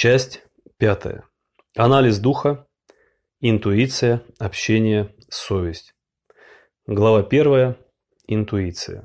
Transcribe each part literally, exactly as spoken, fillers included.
Часть пятая. Анализ духа, интуиция, общение, совесть. Глава первая. Интуиция.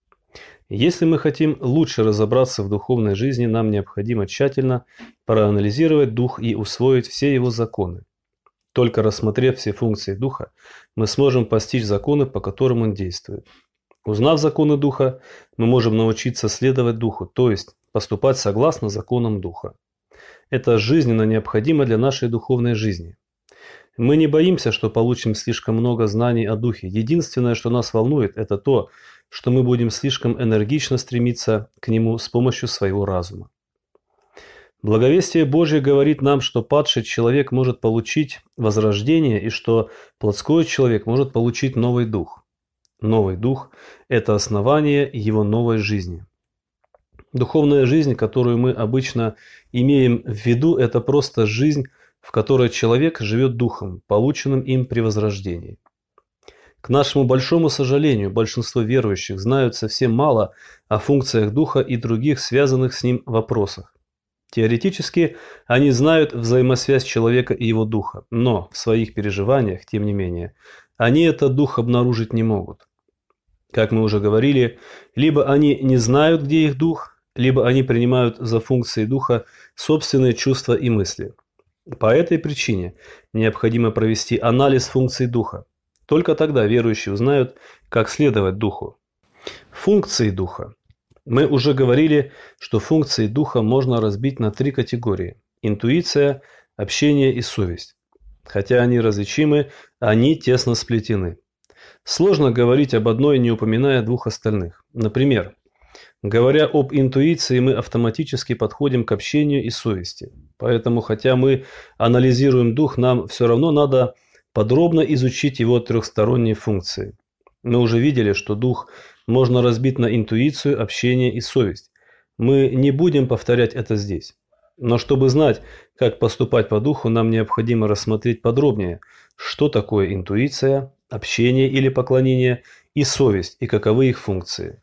Если мы хотим лучше разобраться в духовной жизни, нам необходимо тщательно проанализировать дух и усвоить все его законы. Только рассмотрев все функции духа, мы сможем постичь законы, по которым он действует. Узнав законы духа, мы можем научиться следовать духу, то есть поступать согласно законам духа. Это жизненно необходимо для нашей духовной жизни. Мы не боимся, что получим слишком много знаний о духе. Единственное, что нас волнует, это то, что мы будем слишком энергично стремиться к нему с помощью своего разума. Благовестие Божье говорит нам, что падший человек может получить возрождение и что плотской человек может получить новый дух. Новый дух – это основание его новой жизни. Духовная жизнь, которую мы обычно имеем в виду, это просто жизнь, в которой человек живет духом, полученным им при возрождении. К нашему большому сожалению, большинство верующих знают совсем мало о функциях духа и других связанных с ним вопросах. Теоретически они знают взаимосвязь человека и его духа, но в своих переживаниях, тем не менее, они этот дух обнаружить не могут. Как мы уже говорили, либо они не знают, где их дух, либо они принимают за функции духа собственные чувства и мысли. По этой причине необходимо провести анализ функций духа. Только тогда верующие узнают, как следовать духу. Функции духа. Мы уже говорили, что функции духа можно разбить на три категории – интуиция, общение и совесть. Хотя они различимы, они тесно сплетены. Сложно говорить об одной, не упоминая двух остальных. Например, говоря об интуиции, мы автоматически подходим к общению и совести. Поэтому, хотя мы анализируем дух, нам все равно надо подробно изучить его трехсторонние функции. Мы уже видели, что дух можно разбить на интуицию, общение и совесть. Мы не будем повторять это здесь. Но чтобы знать, как поступать по духу, нам необходимо рассмотреть подробнее, что такое интуиция, общение или поклонение и совесть, и каковы их функции.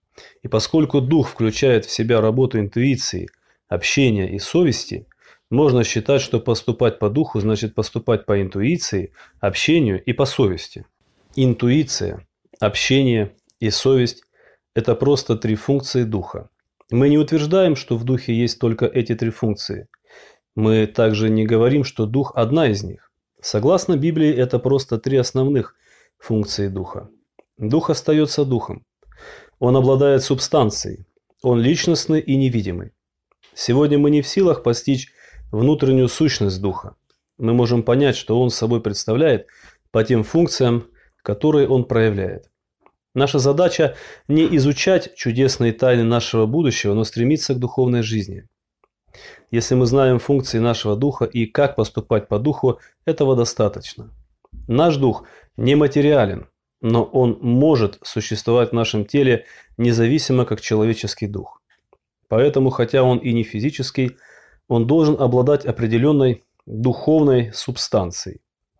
И поскольку дух включает в себя работу интуиции, общения и совести, можно считать, что поступать по духу значит поступать по интуиции, общению и по совести. Интуиция, общение и совесть – это просто три функции духа. Мы не утверждаем, что в духе есть только эти три функции. Мы также не говорим, что дух – одна из них. Согласно Библии, это просто три основных функции духа. Дух остается духом. Он обладает субстанцией. Он личностный и невидимый. Сегодня мы не в силах постичь внутреннюю сущность духа. Мы можем понять, что он собой представляет по тем функциям, которые он проявляет. Наша задача не изучать чудесные тайны нашего будущего, но стремиться к духовной жизни. Если мы знаем функции нашего духа и как поступать по духу, этого достаточно. Наш дух нематериален, но он может существовать в нашем теле независимо как человеческий дух. Поэтому, хотя он и не физический, он должен обладать определенной духовной субстанцией.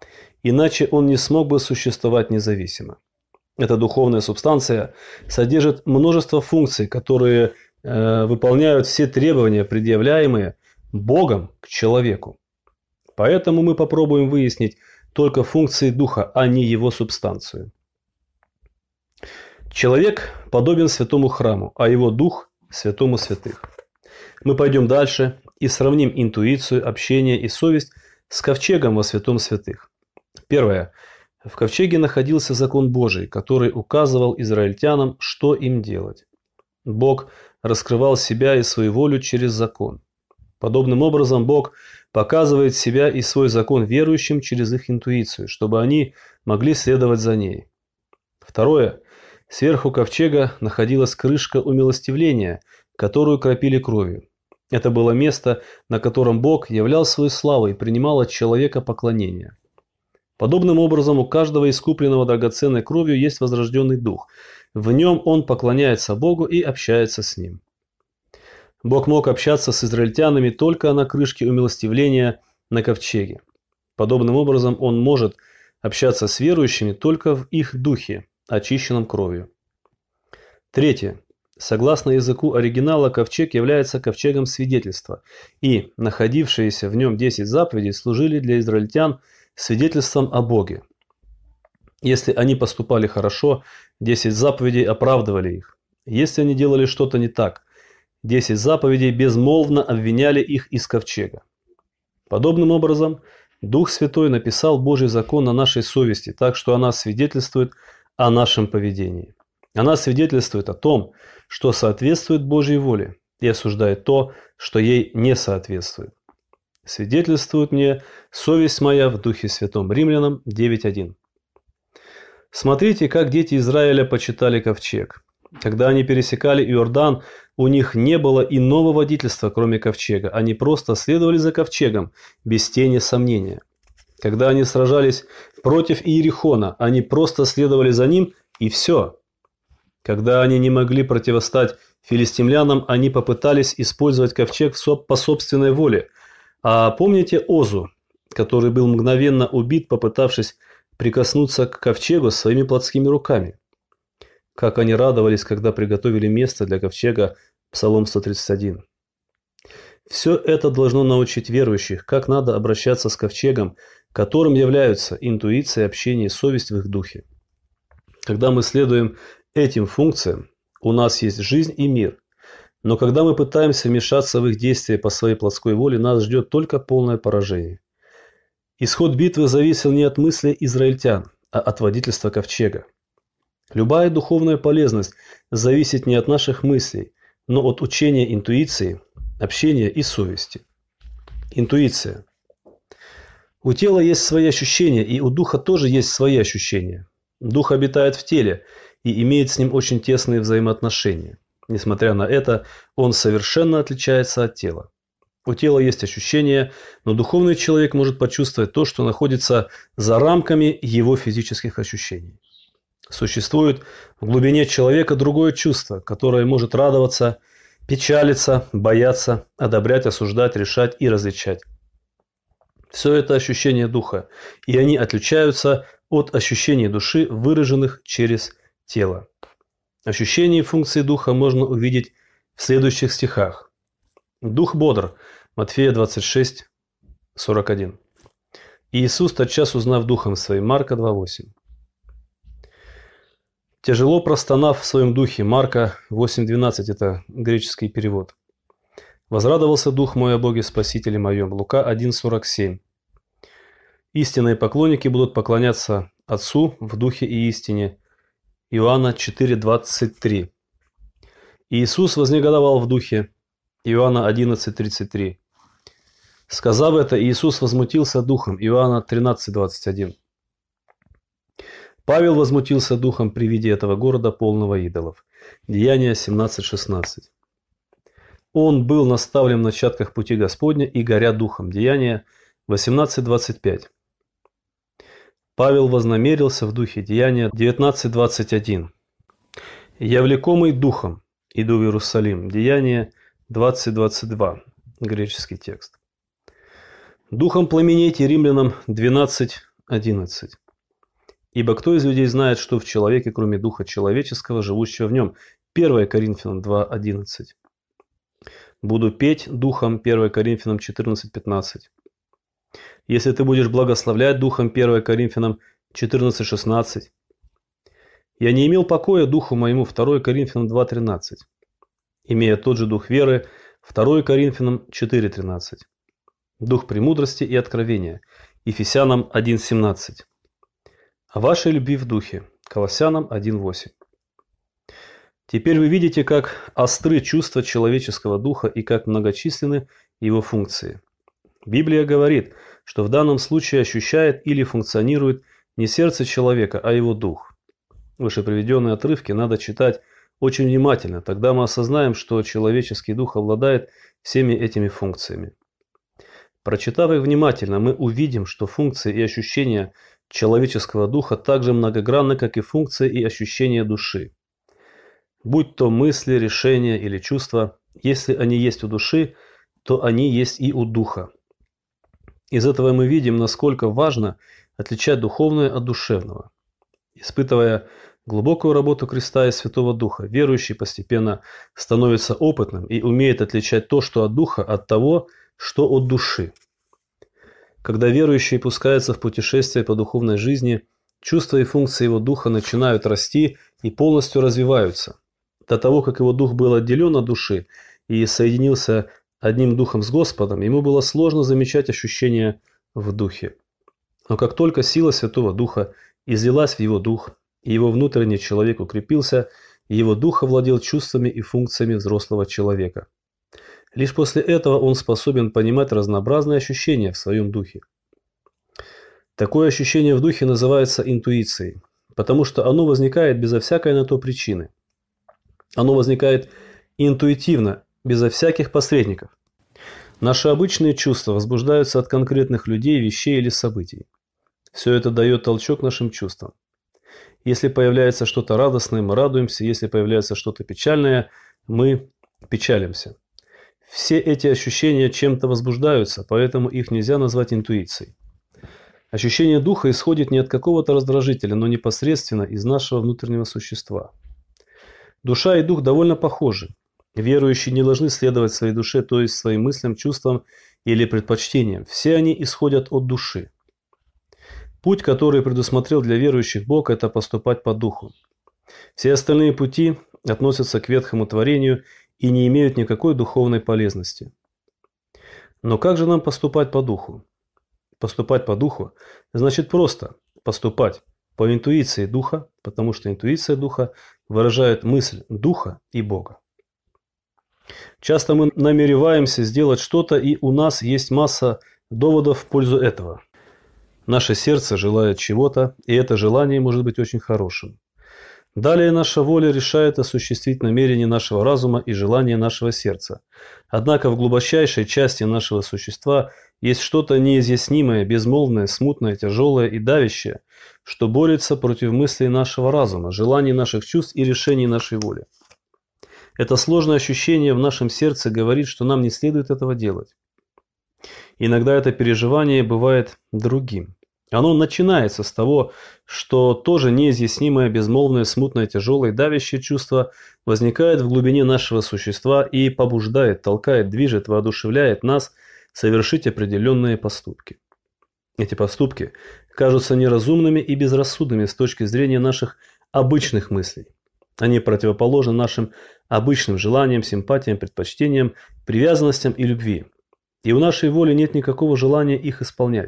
Иначе он не смог бы существовать независимо. Эта духовная субстанция содержит множество функций, которые э, выполняют все требования, предъявляемые Богом к человеку. Поэтому мы попробуем выяснить только функции духа, а не его субстанцию. Человек подобен святому храму, а его дух – святому святых. Мы пойдем дальше и сравним интуицию, общение и совесть с ковчегом во святом святых. Первое. В ковчеге находился закон Божий, который указывал израильтянам, что им делать. Бог раскрывал себя и свою волю через закон. Подобным образом Бог показывает себя и свой закон верующим через их интуицию, чтобы они могли следовать за ней. Второе. Сверху ковчега находилась крышка умилостивления, которую кропили кровью. Это было место, на котором Бог являл свою славу и принимал от человека поклонение. Подобным образом у каждого искупленного драгоценной кровью есть возрожденный дух. В нем он поклоняется Богу и общается с ним. Бог мог общаться с израильтянами только на крышке умилостивления на ковчеге. Подобным образом он может общаться с верующими только в их духе, очищенном кровью. Третье. Согласно языку оригинала, ковчег является ковчегом свидетельства, и находившиеся в нем десять заповедей служили для израильтян свидетельством о Боге. Если они поступали хорошо, десять заповедей оправдывали их. Если они делали что-то не так, десять заповедей безмолвно обвиняли их из ковчега. Подобным образом, Дух Святой написал Божий закон на нашей совести, так что она свидетельствует о нашем поведении. Она свидетельствует о том, что соответствует Божьей воле, и осуждает то, что ей не соответствует. Свидетельствует мне совесть моя в Духе Святом. Римлянам девять один. Смотрите, как дети Израиля почитали ковчег. Когда они пересекали Иордан, у них не было иного водительства, кроме ковчега. Они просто следовали за ковчегом, без тени сомнения. Когда они сражались против Иерихона, они просто следовали за ним, и все. Когда они не могли противостать филистимлянам, они попытались использовать ковчег по собственной воле. А помните Озу, который был мгновенно убит, попытавшись прикоснуться к ковчегу своими плотскими руками? Как они радовались, когда приготовили место для ковчега, Псалом сто тридцать один. Все это должно научить верующих, как надо обращаться с ковчегом, которым являются интуиция, общение и совесть в их духе. Когда мы следуем этим функциям, у нас есть жизнь и мир. Но когда мы пытаемся вмешаться в их действия по своей плотской воле, нас ждет только полное поражение. Исход битвы зависел не от мыслей израильтян, а от водительства ковчега. Любая духовная полезность зависит не от наших мыслей, но от учения интуиции, общения и совести. Интуиция. У тела есть свои ощущения, и у духа тоже есть свои ощущения. Дух обитает в теле и имеет с ним очень тесные взаимоотношения. Несмотря на это, он совершенно отличается от тела. У тела есть ощущения, но духовный человек может почувствовать то, что находится за рамками его физических ощущений. Существует в глубине человека другое чувство, которое может радоваться, печалиться, бояться, одобрять, осуждать, решать и различать. Все это ощущения духа, и они отличаются от ощущений души, выраженных через тело. Ощущения и функции духа можно увидеть в следующих стихах. Дух бодр. Матфея двадцать шесть, сорок один. Иисус, тотчас узнав духом своим. Марка два восемь. Тяжело простонав в своем духе. Марка восемь двенадцать. Это греческий перевод. Возрадовался дух мой о Боге Спасителе моем. Лука один сорок семь. Истинные поклонники будут поклоняться Отцу в духе и истине. Иоанна четыре двадцать три. Иисус вознегодовал в духе. Иоанна одиннадцать тридцать три. Сказав это, Иисус возмутился духом. Иоанна тринадцать двадцать один. Павел возмутился духом при виде этого города, полного идолов. Деяния семнадцать шестнадцать. Он был наставлен в начатках пути Господня и горя духом. Деяния восемнадцать двадцать пять. Павел вознамерился в духе. Деяния девятнадцать двадцать один. «Я влекомый духом иду в Иерусалим». Деяния двадцать двадцать два. Греческий текст. «Духом пламенейте». Римлянам двенадцать одиннадцать. «Ибо кто из людей знает, что в человеке, кроме духа человеческого, живущего в нем?» первое Коринфянам два одиннадцать. «Буду петь духом». первое Коринфянам четырнадцать пятнадцать. «Если ты будешь благословлять духом». первое Коринфянам четырнадцать шестнадцать. «Я не имел покоя духу моему». второе Коринфянам два тринадцать. «Имея тот же дух веры». второе Коринфянам четыре тринадцать. «Дух премудрости и откровения». Ефесянам один семнадцать. «О вашей любви в духе». Колоссянам один восемь. Теперь вы видите, как остры чувства человеческого духа и как многочисленны его функции. Библия говорит, что в данном случае ощущает или функционирует не сердце человека, а его дух. Выше приведенные отрывки надо читать очень внимательно, тогда мы осознаем, что человеческий дух обладает всеми этими функциями. Прочитав их внимательно, мы увидим, что функции и ощущения человеческого духа так же многогранны, как и функции и ощущения души. Будь то мысли, решения или чувства, если они есть у души, то они есть и у духа. Из этого мы видим, насколько важно отличать духовное от душевного. Испытывая глубокую работу Христа и Святого Духа, верующий постепенно становится опытным и умеет отличать то, что от Духа, от того, что от души. Когда верующий пускается в путешествие по духовной жизни, чувства и функции его духа начинают расти и полностью развиваются. До того, как его дух был отделен от души и соединился одним духом с Господом, ему было сложно замечать ощущения в духе. Но как только сила Святого Духа излилась в его дух, и его внутренний человек укрепился, и его дух овладел чувствами и функциями взрослого человека. Лишь после этого он способен понимать разнообразные ощущения в своем духе. Такое ощущение в духе называется интуицией, потому что оно возникает безо всякой на то причины. Оно возникает интуитивно, безо всяких посредников. Наши обычные чувства возбуждаются от конкретных людей, вещей или событий. Все это дает толчок нашим чувствам. Если появляется что-то радостное, мы радуемся, если появляется что-то печальное, мы печалимся. Все эти ощущения чем-то возбуждаются, поэтому их нельзя назвать интуицией. Ощущение духа исходит не от какого-то раздражителя, но непосредственно из нашего внутреннего существа. Душа и дух довольно похожи. Верующие не должны следовать своей душе, то есть своим мыслям, чувствам или предпочтениям. Все они исходят от души. Путь, который предусмотрел для верующих Бог, это поступать по духу. Все остальные пути относятся к ветхому творению и не имеют никакой духовной полезности. Но как же нам поступать по духу? Поступать по духу значит просто поступать по интуиции духа, потому что интуиция духа выражает мысль духа и Бога. Часто мы намереваемся сделать что-то, и у нас есть масса доводов в пользу этого. Наше сердце желает чего-то, и это желание может быть очень хорошим. Далее наша воля решает осуществить намерение нашего разума и желание нашего сердца. Однако в глубочайшей части нашего существа есть что-то неизъяснимое, безмолвное, смутное, тяжелое и давящее, что борется против мыслей нашего разума, желаний наших чувств и решений нашей воли. Это сложное ощущение в нашем сердце говорит, что нам не следует этого делать. Иногда это переживание бывает другим. Оно начинается с того, что тоже неизъяснимое, безмолвное, смутное, тяжелое, давящее чувство возникает в глубине нашего существа и побуждает, толкает, движет, воодушевляет нас совершить определенные поступки. Эти поступки кажутся неразумными и безрассудными с точки зрения наших обычных мыслей. Они противоположны нашим обычным желаниям, симпатиям, предпочтениям, привязанностям и любви. И у нашей воли нет никакого желания их исполнять.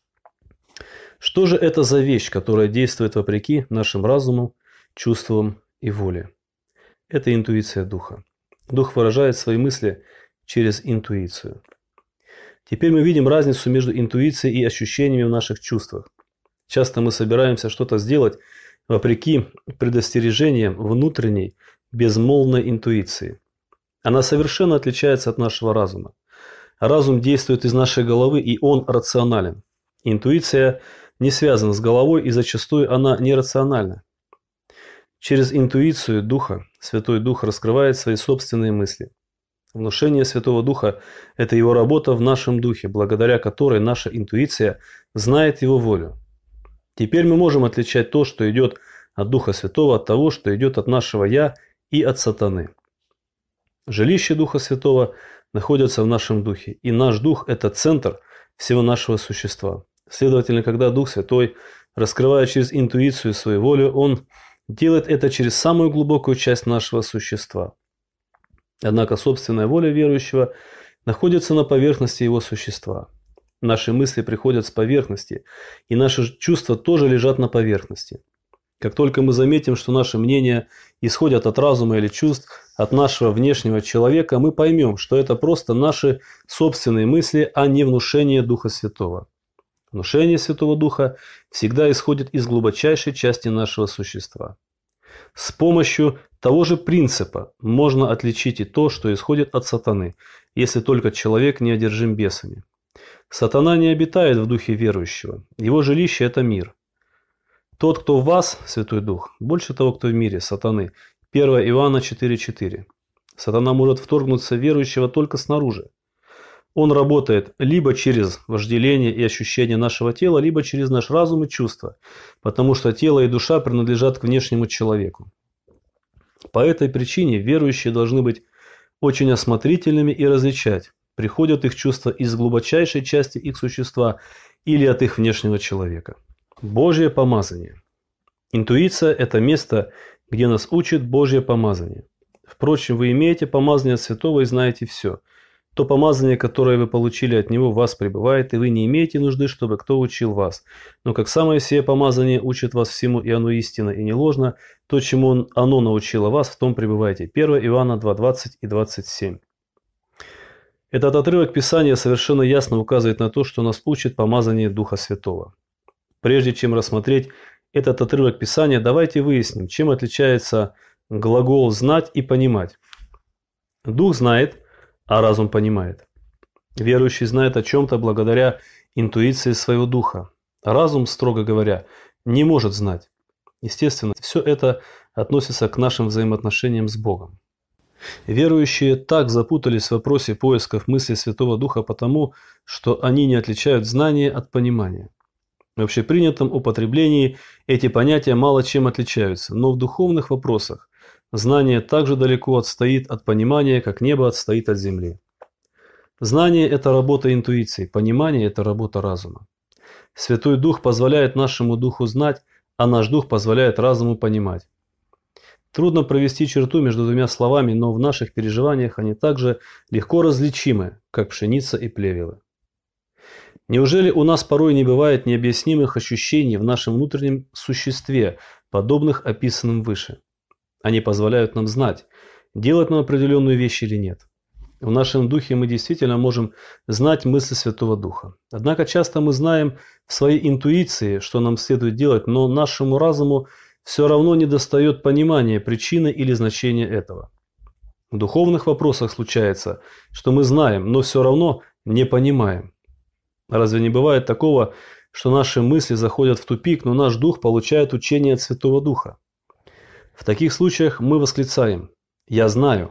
Что же это за вещь, которая действует вопреки нашим разуму, чувствам и воле? Это интуиция духа. Дух выражает свои мысли через интуицию. Теперь мы видим разницу между интуицией и ощущениями в наших чувствах. Часто мы собираемся что-то сделать вопреки предостережениям внутренней, безмолвной интуиции. Она совершенно отличается от нашего разума. Разум действует из нашей головы, и он рационален. Интуиция не связана с головой, и зачастую она нерациональна. Через интуицию Духа Святой Дух раскрывает свои собственные мысли. Внушение Святого Духа – это его работа в нашем духе, благодаря которой наша интуиция знает его волю. Теперь мы можем отличать то, что идет от Духа Святого, от того, что идет от нашего «я» и от сатаны. Жилище Духа Святого находится в нашем духе, и наш дух – это центр всего нашего существа. Следовательно, когда Дух Святой раскрывает через интуицию свою волю, Он делает это через самую глубокую часть нашего существа. Однако собственная воля верующего находится на поверхности его существа. Наши мысли приходят с поверхности, и наши чувства тоже лежат на поверхности. Как только мы заметим, что наши мнения исходят от разума или чувств, от нашего внешнего человека, мы поймем, что это просто наши собственные мысли, а не внушение Духа Святого. Внушение Святого Духа всегда исходит из глубочайшей части нашего существа. С помощью того же принципа можно отличить и то, что исходит от сатаны, если только человек не одержим бесами. Сатана не обитает в духе верующего, его жилище – это мир. Тот, кто в вас, Святой Дух, больше того, кто в мире, сатаны. первое Иоанна четыре четыре. Сатана может вторгнуться в верующего только снаружи. Он работает либо через вожделение и ощущение нашего тела, либо через наш разум и чувства, потому что тело и душа принадлежат к внешнему человеку. По этой причине верующие должны быть очень осмотрительными и различать, приходят их чувства из глубочайшей части их существа или от их внешнего человека. Божье помазание. Интуиция – это место, где нас учит Божье помазание. Впрочем, вы имеете помазание от Святого и знаете все. То помазание, которое вы получили от Него, в вас пребывает, и вы не имеете нужды, чтобы кто учил вас. Но как самое сие помазание учит вас всему, и оно истинно и не ложно, то, чему он, оно научило вас, в том пребывайте. первое Иоанна два, двадцать и двадцать семь. Этот отрывок Писания совершенно ясно указывает на то, что нас учит помазание Духа Святого. Прежде чем рассмотреть этот отрывок Писания, давайте выясним, чем отличается глагол «знать» и «понимать». Дух знает, а разум понимает. Верующий знает о чем-то благодаря интуиции своего духа. Разум, строго говоря, не может знать. Естественно, все это относится к нашим взаимоотношениям с Богом. Верующие так запутались в вопросе поисков мысли Святого Духа потому, что они не отличают знание от понимания. В общепринятом употреблении эти понятия мало чем отличаются, но в духовных вопросах знание также далеко отстоит от понимания, как небо отстоит от земли. Знание – это работа интуиции, понимание – это работа разума. Святой Дух позволяет нашему духу знать, а наш дух позволяет разуму понимать. Трудно провести черту между двумя словами, но в наших переживаниях они также легко различимы, как пшеница и плевелы. Неужели у нас порой не бывает необъяснимых ощущений в нашем внутреннем существе, подобных описанным выше? Они позволяют нам знать, делать нам определенную вещь или нет. В нашем духе мы действительно можем знать мысли Святого Духа. Однако часто мы знаем в своей интуиции, что нам следует делать, но нашему разуму все равно недостает понимания причины или значения этого. В духовных вопросах случается, что мы знаем, но все равно не понимаем. Разве не бывает такого, что наши мысли заходят в тупик, но наш дух получает учение от Святого Духа? В таких случаях мы восклицаем «Я знаю».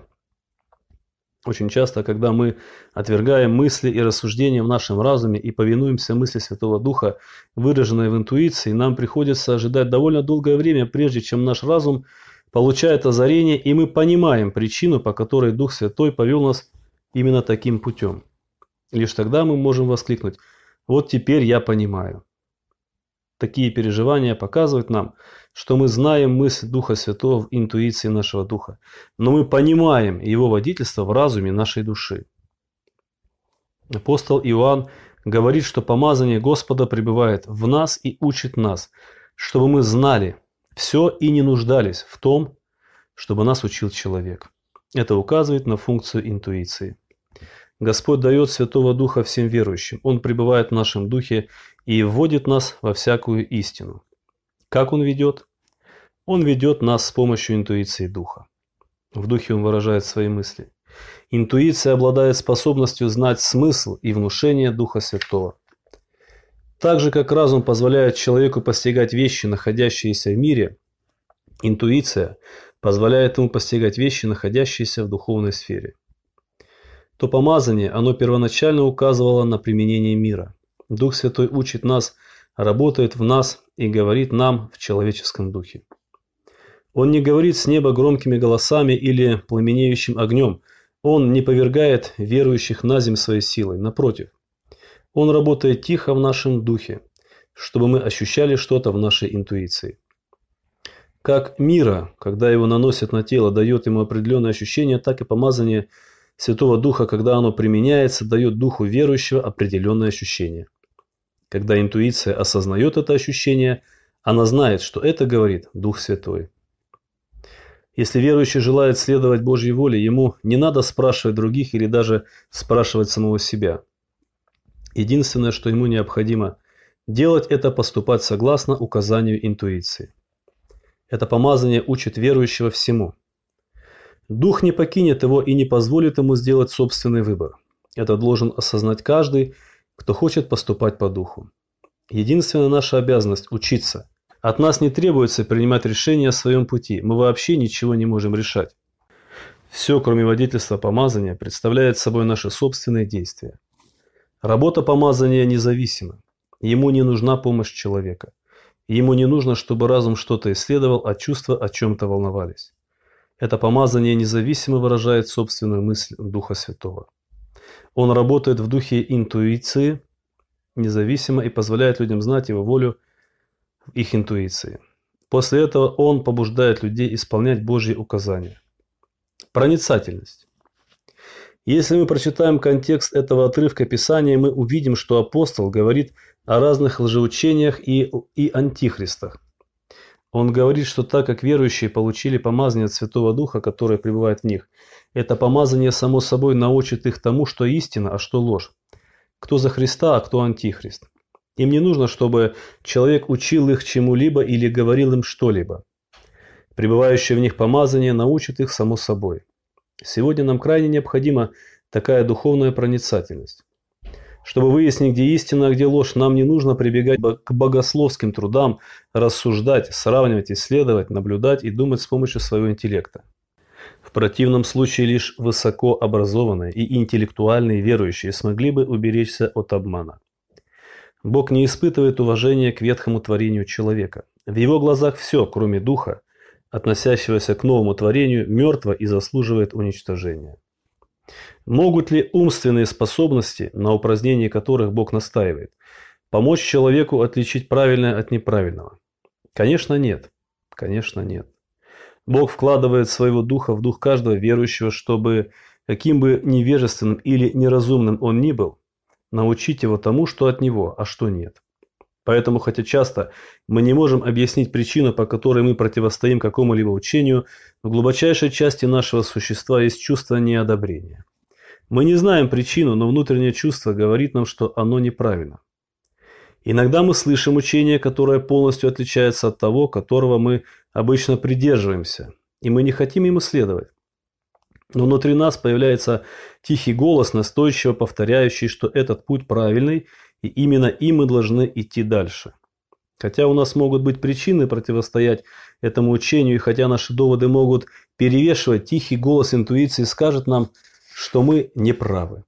Очень часто, когда мы отвергаем мысли и рассуждения в нашем разуме и повинуемся мысли Святого Духа, выраженной в интуиции, нам приходится ожидать довольно долгое время, прежде чем наш разум получает озарение, и мы понимаем причину, по которой Дух Святой повел нас именно таким путем. Лишь тогда мы можем воскликнуть «Вот теперь я понимаю». Такие переживания показывают нам, что мы знаем мысль Духа Святого в интуиции нашего духа, но мы понимаем его водительство в разуме нашей души. Апостол Иоанн говорит, что помазание Господа пребывает в нас и учит нас, чтобы мы знали все и не нуждались в том, чтобы нас учил человек. Это указывает на функцию интуиции. Господь дает Святого Духа всем верующим. Он пребывает в нашем духе и вводит нас во всякую истину. Как Он ведет? Он ведет нас с помощью интуиции Духа. В Духе Он выражает свои мысли. Интуиция обладает способностью знать смысл и внушение Духа Святого. Так же, как разум позволяет человеку постигать вещи, находящиеся в мире, интуиция позволяет ему постигать вещи, находящиеся в духовной сфере. То помазание, оно первоначально указывало на применение мира. Дух Святой учит нас, работает в нас и говорит нам в человеческом духе. Он не говорит с неба громкими голосами или пламенеющим огнем. Он не повергает верующих на земь своей силой. Напротив, Он работает тихо в нашем духе, чтобы мы ощущали что-то в нашей интуиции. Как мира, когда его наносят на тело, дает ему определенное ощущение, так и помазание Святого Духа, когда оно применяется, дает духу верующего определенное ощущение. Когда интуиция осознает это ощущение, она знает, что это говорит Дух Святой. Если верующий желает следовать Божьей воле, ему не надо спрашивать других или даже спрашивать самого себя. Единственное, что ему необходимо делать, это поступать согласно указанию интуиции. Это помазание учит верующего всему. Дух не покинет его и не позволит ему сделать собственный выбор. Это должен осознать каждый, кто хочет поступать по Духу. Единственная наша обязанность – учиться. От нас не требуется принимать решения о своем пути. Мы вообще ничего не можем решать. Все, кроме водительства помазания, представляет собой наши собственные действия. Работа помазания независима. Ему не нужна помощь человека. Ему не нужно, чтобы разум что-то исследовал, а чувства о чем-то волновались. Это помазание независимо выражает собственную мысль Духа Святого. Он работает в духе интуиции, независимо, и позволяет людям знать его волю в их интуиции. После этого он побуждает людей исполнять Божьи указания. Проницательность. Если мы прочитаем контекст этого отрывка Писания, мы увидим, что апостол говорит о разных лжеучениях и, и антихристах. Он говорит, что так как верующие получили помазание от Святого Духа, которое пребывает в них, это помазание само собой научит их тому, что истина, а что ложь. Кто за Христа, а кто антихрист. Им не нужно, чтобы человек учил их чему-либо или говорил им что-либо. Пребывающее в них помазание научит их само собой. Сегодня нам крайне необходима такая духовная проницательность. Чтобы выяснить, где истина, а где ложь, нам не нужно прибегать к богословским трудам, рассуждать, сравнивать, исследовать, наблюдать и думать с помощью своего интеллекта. В противном случае лишь высокообразованные и интеллектуальные верующие смогли бы уберечься от обмана. Бог не испытывает уважения к ветхому творению человека. В его глазах все, кроме духа, относящегося к новому творению, мертво и заслуживает уничтожения. Могут ли умственные способности, на упразднении которых Бог настаивает, помочь человеку отличить правильное от неправильного? Конечно, нет. Конечно, нет. Бог вкладывает своего духа в дух каждого верующего, чтобы, каким бы невежественным или неразумным он ни был, научить его тому, что от него, а что нет. Поэтому, хотя часто мы не можем объяснить причину, по которой мы противостоим какому-либо учению, в глубочайшей части нашего существа есть чувство неодобрения. Мы не знаем причину, но внутреннее чувство говорит нам, что оно неправильно. Иногда мы слышим учение, которое полностью отличается от того, которого мы обычно придерживаемся, и мы не хотим ему следовать. Но внутри нас появляется тихий голос, настойчиво повторяющий, что этот путь правильный, и именно им мы должны идти дальше. Хотя у нас могут быть причины противостоять этому учению, и хотя наши доводы могут перевешивать, тихий голос интуиции скажет нам, что мы не правы.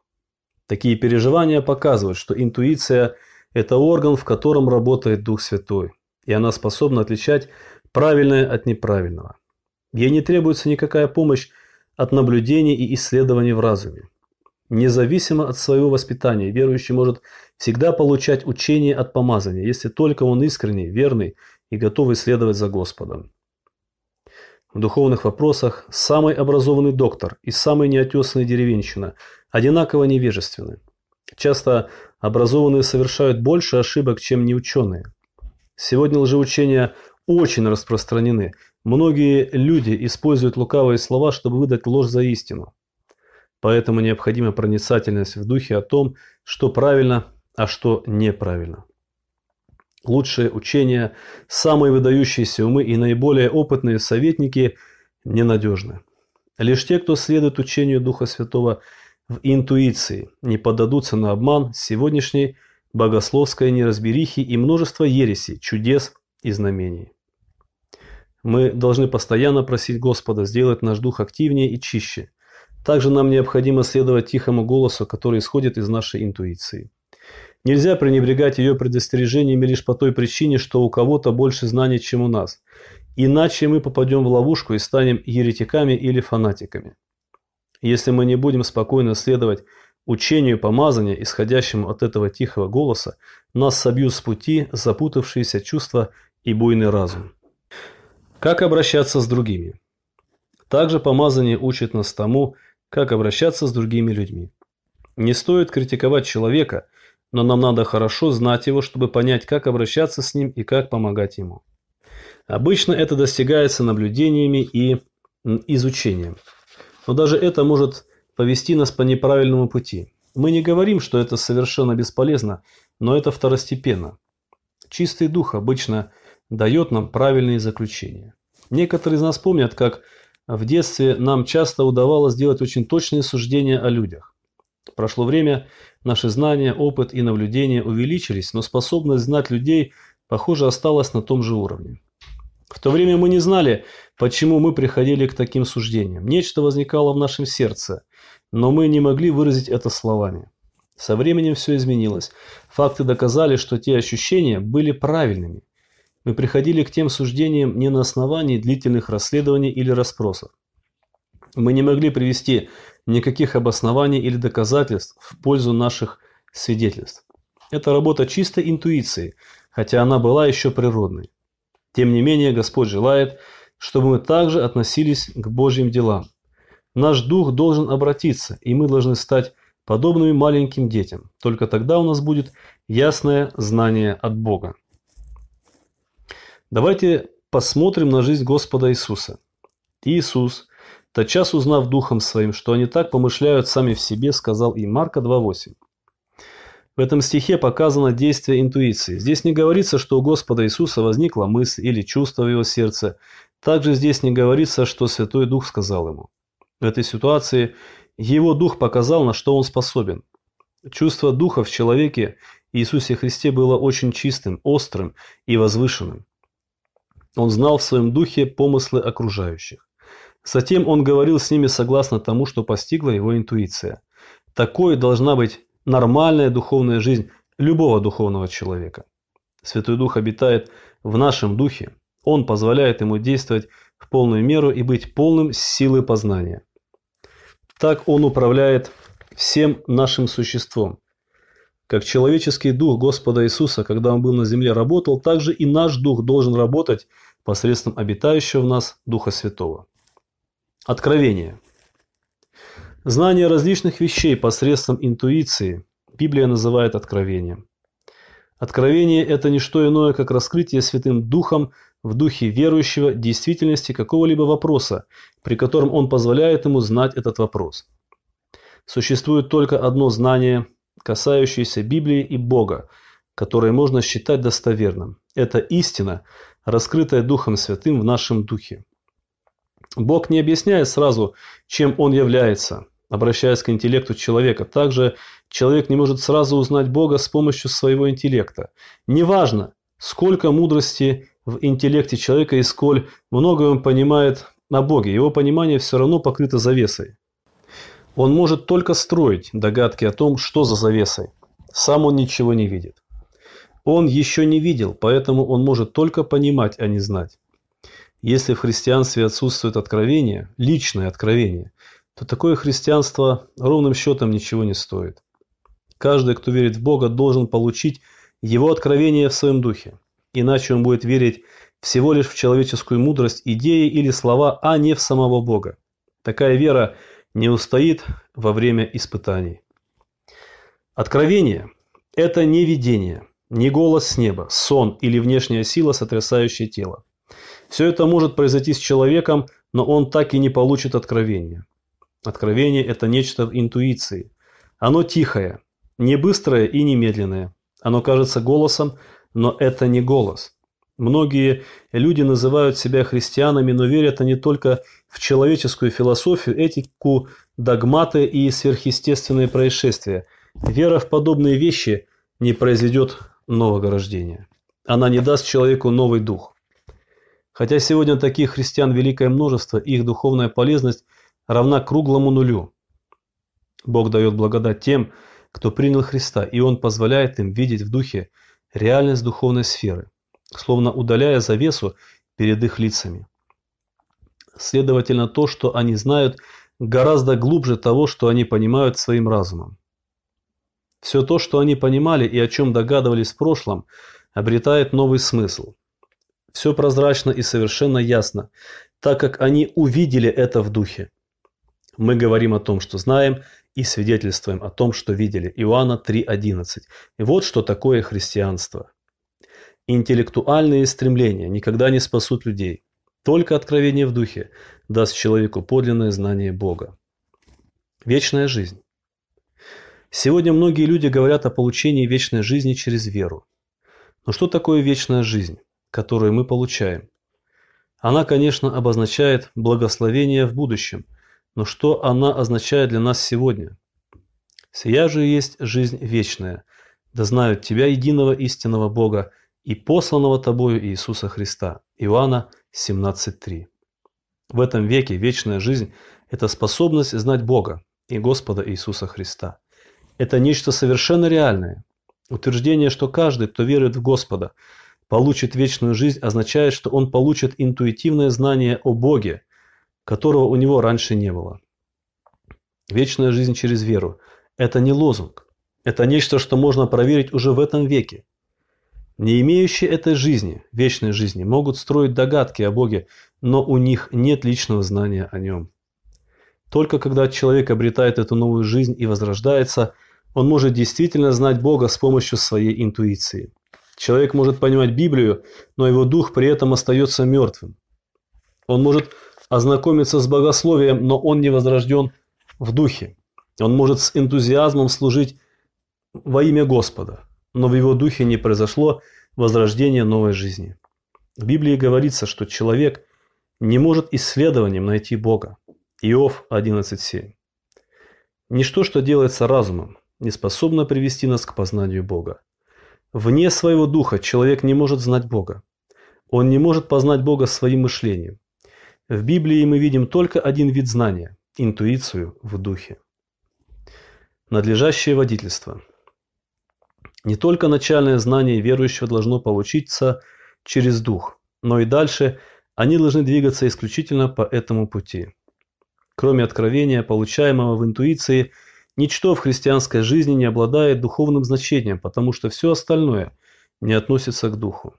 Такие переживания показывают, что интуиция – это орган, в котором работает Дух Святой, и она способна отличать правильное от неправильного. Ей не требуется никакая помощь от наблюдений и исследований в разуме. Независимо от своего воспитания, верующий может всегда получать учение от помазания, если только он искренний, верный и готовый следовать за Господом. В духовных вопросах самый образованный доктор и самый неотесанный деревенщина одинаково невежественны. Часто образованные совершают больше ошибок, чем неученые. Сегодня лжеучения очень распространены. Многие люди используют лукавые слова, чтобы выдать ложь за истину. Поэтому необходима проницательность в духе о том, что правильно, а что неправильно. Лучшие учения, самые выдающиеся умы и наиболее опытные советники ненадежны. Лишь те, кто следует учению Духа Святого в интуиции, не поддадутся на обман сегодняшней богословской неразберихи и множества ересей, чудес и знамений. Мы должны постоянно просить Господа сделать наш дух активнее и чище. Также нам необходимо следовать тихому голосу, который исходит из нашей интуиции. Нельзя пренебрегать ее предостережениями лишь по той причине, что у кого-то больше знаний, чем у нас. Иначе мы попадем в ловушку и станем еретиками или фанатиками. Если мы не будем спокойно следовать учению помазания, исходящему от этого тихого голоса, нас собьют с пути запутавшиеся чувства и буйный разум. Как обращаться с другими? Также помазание учит нас тому, как обращаться с другими людьми. Не стоит критиковать человека, но нам надо хорошо знать его, чтобы понять, как обращаться с ним и как помогать ему. Обычно это достигается наблюдениями и изучением. Но даже это может повести нас по неправильному пути. Мы не говорим, что это совершенно бесполезно, но это второстепенно. Чистый дух обычно дает нам правильные заключения. Некоторые из нас помнят, как в детстве нам часто удавалось делать очень точные суждения о людях. Прошло время, наши знания, опыт и наблюдения увеличились, но способность знать людей, похоже, осталась на том же уровне. В то время мы не знали, почему мы приходили к таким суждениям. Нечто возникало в нашем сердце, но мы не могли выразить это словами. Со временем все изменилось. Факты доказали, что те ощущения были правильными. Мы приходили к тем суждениям не на основании длительных расследований или расспросов. Мы не могли привести никаких обоснований или доказательств в пользу наших свидетельств. Это работа чистой интуиции, хотя она была еще природной. Тем не менее, Господь желает, чтобы мы также относились к Божьим делам. Наш дух должен обратиться, и мы должны стать подобными маленьким детям. Только тогда у нас будет ясное знание от Бога. Давайте посмотрим на жизнь Господа Иисуса. Иисус, тотчас узнав Духом Своим, что они так помышляют сами в себе, сказал им. Марка два восемь. В этом стихе показано действие интуиции. Здесь не говорится, что у Господа Иисуса возникла мысль или чувство в его сердце. Также здесь не говорится, что Святой Дух сказал ему. В этой ситуации его Дух показал, на что он способен. Чувство Духа в человеке Иисусе Христе было очень чистым, острым и возвышенным. Он знал в своем духе помыслы окружающих. Затем он говорил с ними согласно тому, что постигла его интуиция. Такой должна быть нормальная духовная жизнь любого духовного человека. Святой Дух обитает в нашем духе. Он позволяет ему действовать в полную меру и быть полным силы познания. Так он управляет всем нашим существом. Как человеческий дух Господа Иисуса, когда он был на земле, работал, так же и наш дух должен работать посредством обитающего в нас Духа Святого. Откровение. Знание различных вещей посредством интуиции Библия называет откровением. Откровение – это не что иное, как раскрытие Святым Духом в духе верующего действительности какого-либо вопроса, при котором он позволяет ему знать этот вопрос. Существует только одно знание, касающееся Библии и Бога, которое можно считать достоверным. Это истина, раскрытая Духом Святым в нашем духе. Бог не объясняет сразу, чем Он является, обращаясь к интеллекту человека. Также человек не может сразу узнать Бога с помощью своего интеллекта. Неважно, сколько мудрости в интеллекте человека и сколь много он понимает о Боге, его понимание все равно покрыто завесой. Он может только строить догадки о том, что за завесой. Сам он ничего не видит. Он еще не видел, поэтому он может только понимать, а не знать. Если в христианстве отсутствует откровение, личное откровение, то такое христианство ровным счетом ничего не стоит. Каждый, кто верит в Бога, должен получить Его откровение в своем духе. Иначе он будет верить всего лишь в человеческую мудрость, идеи или слова, а не в самого Бога. Такая вера не устоит во время испытаний. Откровение – это не видение, не голос с неба, сон или внешняя сила, сотрясающая тело. Все это может произойти с человеком, но он так и не получит откровения. Откровение – это нечто в интуиции. Оно тихое, не быстрое и не медленное. Оно кажется голосом, но это не голос. Многие люди называют себя христианами, но верят они только в человеческую философию, этику, догматы и сверхъестественные происшествия. Вера в подобные вещи не произведет нового рождения. Она не даст человеку новый дух. Хотя сегодня таких христиан великое множество, их духовная полезность равна круглому нулю. Бог дает благодать тем, кто принял Христа, и Он позволяет им видеть в духе реальность духовной сферы, словно удаляя завесу перед их лицами. Следовательно, то, что они знают, гораздо глубже того, что они понимают своим разумом. Все то, что они понимали и о чем догадывались в прошлом, обретает новый смысл. Все прозрачно и совершенно ясно, так как они увидели это в духе. Мы говорим о том, что знаем, и свидетельствуем о том, что видели. Иоанна три одиннадцать. И вот что такое христианство. Интеллектуальные стремления никогда не спасут людей. Только откровение в духе даст человеку подлинное знание Бога. Вечная жизнь. Сегодня многие люди говорят о получении вечной жизни через веру. Но что такое вечная жизнь, которую мы получаем? Она, конечно, обозначает благословение в будущем, но что она означает для нас сегодня? «Сия же есть жизнь вечная, да знают Тебя, единого истинного Бога, и посланного Тобою Иисуса Христа». Иоанна семнадцать три. В этом веке вечная жизнь – это способность знать Бога и Господа Иисуса Христа. это нечто совершенно реальное. Утверждение, что каждый, кто верует в Господа, получит вечную жизнь, означает, что он получит интуитивное знание о Боге, которого у него раньше не было. Вечная жизнь через веру – это не лозунг. Это нечто, что можно проверить уже в этом веке. Не имеющие этой жизни, вечной жизни, могут строить догадки о Боге, но у них нет личного знания о Нем. Только когда человек обретает эту новую жизнь и возрождается, он может действительно знать Бога с помощью своей интуиции. Человек может понимать Библию, но его дух при этом остается мертвым. Он может ознакомиться с богословием, но он не возрожден в духе. Он может с энтузиазмом служить во имя Господа, но в его духе не произошло возрождение новой жизни. В Библии говорится, что человек не может исследованием найти Бога. Иов одиннадцать семь. Ничто, что делается разумом, не способно привести нас к познанию Бога. Вне своего духа человек не может знать Бога. Он не может познать Бога своим мышлением. В Библии мы видим только один вид знания – интуицию в духе. Надлежащее водительство. Не только начальное знание верующего должно получиться через дух, но и дальше они должны двигаться исключительно по этому пути. Кроме откровения, получаемого в интуиции, ничто в христианской жизни не обладает духовным значением, потому что все остальное не относится к духу.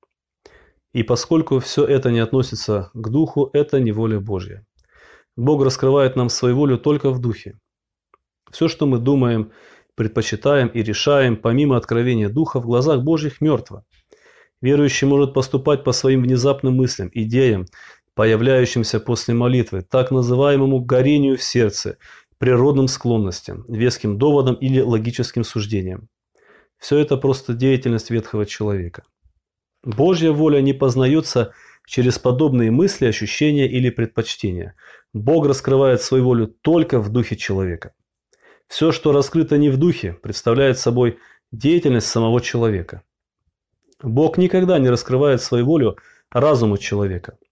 И поскольку все это не относится к духу, это не воля Божья. Бог раскрывает нам свою волю только в духе. Все, что мы думаем, предпочитаем и решаем, помимо откровения духа, в глазах Божьих мертво. Верующий может поступать по своим внезапным мыслям, идеям, появляющимся после молитвы, так называемому горению в сердце, природным склонностям, веским доводам или логическим суждениям. Все это просто деятельность ветхого человека. Божья воля не познается через подобные мысли, ощущения или предпочтения. Бог раскрывает свою волю только в духе человека. Все, что раскрыто не в духе, представляет собой деятельность самого человека. Бог никогда не раскрывает свою волю разуму человека.